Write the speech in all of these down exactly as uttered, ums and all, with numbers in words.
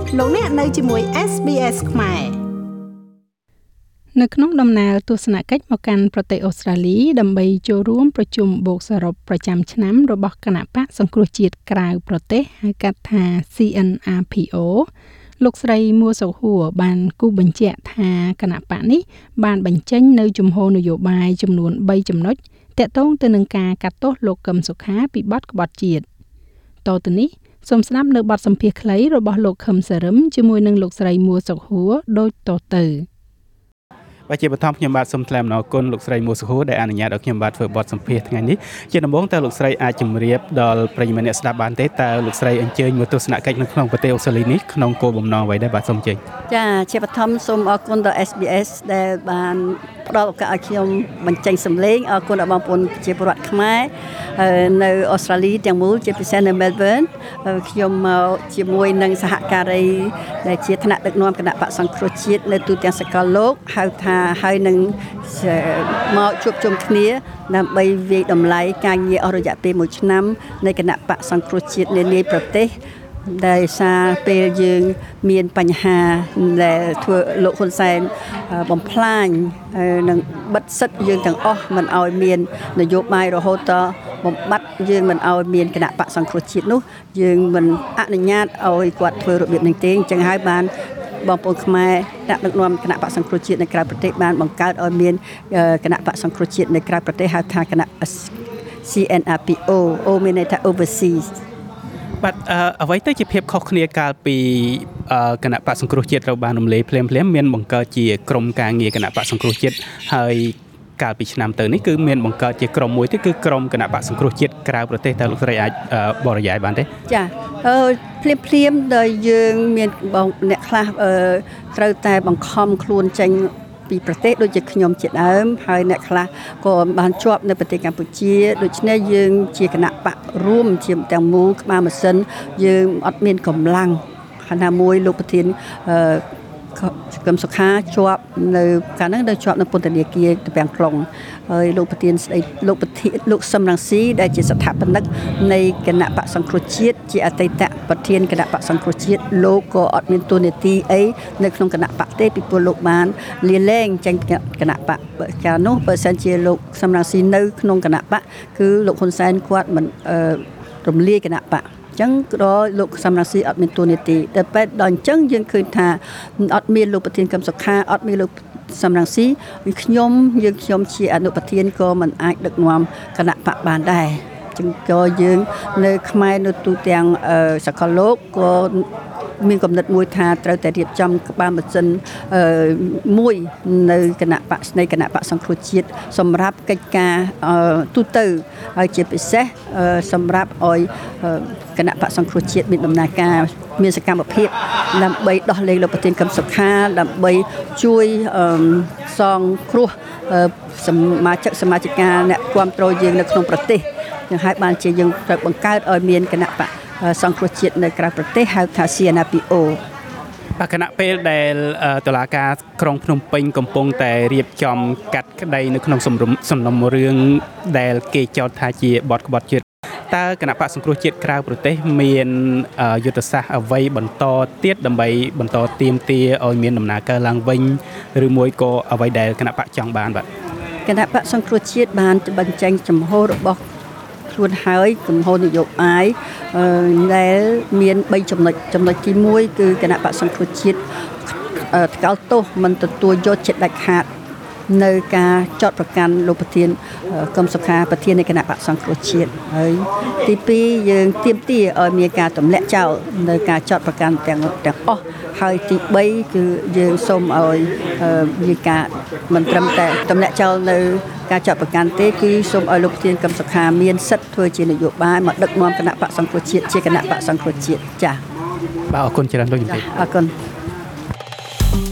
លោកអ្នកនៅជាមួយ เอส บี เอส ខ្មែរនៅក្នុងដំណើរទស្សនកិច្ចមកកាន់ប្រទេសអូស្ត្រាលីដើម្បីចូលរួមប្រជុំបូកសរុបប្រចាំឆ្នាំរបស់គណៈបកសង្គ្រោះជាតិក្រៅប្រទេសហៅកាត់ថា ซี เอ็น อาร์ พี โอ លោកស្រីមួសុហួរបានគូបញ្ជាក់ថាគណៈបកនេះបានបញ្ចេញនៅជំហរនយោបាយចំនួនបីចំណុចទាក់ទងទៅនឹងការកាត់ទោសលោកកឹមសុខាពីបទក្បត់ជាតិតទៅនេះសូមស្ដាប់នៅបទសម្ភាសន៍ខ្លីរបស់លោកខឹមសរឹមជាមួយនឹងលោកស្រីមួសុហួរដូចតទៅបាទជាបឋមខ្ញុំបាទសូមថ្លែងអំណរគុណលោកស្រីមួសុហួរដែលអនុញ្ញាតឲ្យខ្ញុំបាទធ្វើបទសម្ភាសន៍ថ្ងៃនេះជាដំបូងតើលោកស្រីអាចជម្រាបដល់ប្រិយមិត្តអ្នកស្ដាប់បានទេតើលោកស្រីអញ្ជើញមកទស្សនកិច្ចនៅក្នុងប្រទេសអូស្ត្រាលីនេះក្នុងគោលបំណងអ្វីដែរបាទសូមអញ្ជើញចាជាបឋមសូមអរគុណដល់ เอส บี เอส ដែលបានផ្ដល់ឱកាសឲ្យខ្ញុំបញ្ចេញសម្លេងអរគុណដល់បងប្អូនជាពលរដ្ឋខ្មែរនៅអូស្ត្រាលីទាំងមូលជាពិសេសនៅ Melbourne ខ្ញុំមកជាមួយនឹងសហការីដែលជាថ្នាក់ដឹកនាំគណៈបកសង្គ្រោះជាតិនៅទូទាំងសកលលោកហៅថាហើយនឹងមកជួបជុំគ្នាដើម្បីវាយតម្លៃការងារអស់រយៈពេលមួយឆ្នាំនៃគណៈបកសង្គ្រោះជាតិនានាប្រទេសដែលសារពេលយើងមានបញ្ហាដែលធ្វើលោកហ៊ុនសែនបំផ្លាញនិងបិទសិទ្ធិយើងទាំងអស់មិនឲ្យមាននយោបាយរហូតដល់បំបត្តិយើងមិនឲ្យមានគណៈបកសង្គ្រោះជាតិនោះយើងមិនអនុញ្ញាតឲ្យគាត់ធ្វើរបៀបនេះទេអញ្ចឹងហើយបានបងប្អូនខ្មែរដាក់ដឹកនាំគណៈបកសង្គ្រោះជាតិនៅក្រៅប្រទេសបានបង្កើតឲ្យមានគណៈបកសង្គ្រោះជាតិនៅក្រៅប្រទេសហៅថាគណៈ ซี เอ็น អាร์ พี โอ អូមានន័យថា overseas បាទអ្វីទៅជាភាពខុសគ្នាកាលពីគណៈបកសង្គ្រោះជាតិត្រូវបានរំលាយភ្លាមៗមានបង្កើតជាក្រុមការងារគណៈបកសង្គ្រោះជាតិហើយកាលពីឆ្នាំទៅនេះគឺមានបង្កើតជាក្រុមមួយទៀតគឺក្រុមគណៈបកសង្គ្រោះជាតិក្រៅប្រទេសតើលោកស្រីអាចបរិយាយបានទេចាអឺភ្លាមភ្លាមដែលយើងមានបងអ្នកខ្លះត្រូវតែបង្ខំខ្លួនចេញពីប្រទេសដូចជាខ្ញុំជាដើមហើយអ្នកខ្លះក៏បានជាប់នៅប្រទេសកម្ពុជាដូច្នេះយើងជាគណៈបករួមជាទាំងមូលក្បាលម៉ាស៊ីនយើងអត់មានកម្លាំងណាមួយលោកប្រធានអឺកឹមសុខាជាប់នៅកាលហ្នឹងនៅជាប់នៅពន្ធនាគារទំពាំង ក្រុងហើយលោកប្រធានស្ដីលោកប្រធានលោកសឹមរង្ស៊ីដែលជាស្ថាបនិកនៃគណៈបកសង្គ្រោះជាតិជាអតីតប្រធានគណៈបកសង្គ្រោះជាតិលោកក៏អត់មានតួនាទីអីនៅក្នុងគណៈបកទេពីព្រោះលោកបានលាលែងចេញគណៈបកកាលនោះបើសិនជាលោកសឹមរង្ស៊ីនៅក្នុងគណៈបកគឺលោកហ៊ុនសែនគាត់មិនរំលាយគណៈបកចឹងក៏លោកសំរងស៊ីអត់មានតួនាទីតែពេលដល់អញ្ចឹងយើងឃើញថាអត់មានលោកប្រធានកឹមសុខាអត់មានលោកសំរងស៊ីខ្ញុំយើងខ្ញុំជាអនុប្រធានក៏មិនអាចដឹកនាំគណៈបកបានដែរចឹងក៏យើងនៅខ្មែរនៅទូទាំងសកលលោកក៏មានកំណត់មួយថាត្រូវតែរៀបចំក្បាលម៉ាស៊ីនមួយនៅគណៈបកនៃគណៈបកសង្គ្រោះជាតិសម្រាប់កិច្ចការទូទៅហើយជាពិសេសសម្រាប់ឲ្យគណៈបកសង្គ្រោះជាតិមានដំណើរការមានសកម្មភាពដើម្បីដោះលែងលោកប្រធានកឹមសុខាដើម្បីជួយសងគ្រោះសមាជិកសមាជិកាអ្នកគ្រប់គ្រងយើងនៅក្នុងប្រទេសយ៉ាងហើយបានជាយើងត្រូវបង្កើតឲ្យមានគណៈបកសង្គ្រោះជាតិនៅក្រៅប្រទេសហៅថា ซี เอ็น อาร์ พี โอបាទគណៈពេលដែលតុលាការក្រុងភ្នំពេញកំពុងតែរៀបចំកាត់ក្តីនៅក្នុងសំណុំសំណុំរឿងដែលគេចោទថាជាបទក្បត់ជាតិតើគណៈបកសង្គ្រោះជាតិក្រៅប្រទេសមានយុទ្ធសាស្ត្រអ្វីបន្តទៀតដើម្បីបន្តទាមទារឲ្យមានដំណើរការឡើងវិញឬមួយក៏អ្វីដែលគណៈបកចង់បានបាទគណៈបកសង្គ្រោះជាតិបានបញ្ចេញចំហរបស់ខ្លួនហើយចំហនយោបាយដែលមានបីចំណុចចំណុចទីមួយគឺគណៈបកសង្គ្រោះជាតិថ្កោលទោសមិនទទួលយកចិត្តដាច់ខាតនៅការចោទប្រកាន់លោកប្រធានកឹមសុខាប្រធាននៃគណៈបកសង្គ្រោះជាតិហើយទីពីរយើងទាមទារឲ្យមានការទម្លាក់ចោលនៅការចោទប្រកាន់ទាំងទាំងអស់ហើយទីបីគឺយើងសូមឲ្យមានការមិនត្រឹមតែទម្លាក់ចោលនៅការចោទប្រកាន់ទេគឺសូមឲ្យលោកប្រធានកឹមសុខាមានសិទ្ធិធ្វើជានយោបាយមកដឹកនាំគណៈបកសង្គ្រោះជាតិជាគណៈបកសង្គ្រោះជាតិចា៎បាទអរគុណច្រើនលោកជំទាវអរគុណ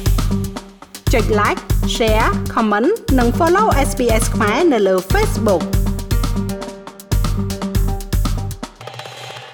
ចុច like share comment និង follow เอส บี เอส ខ្មែរនៅលើ Facebook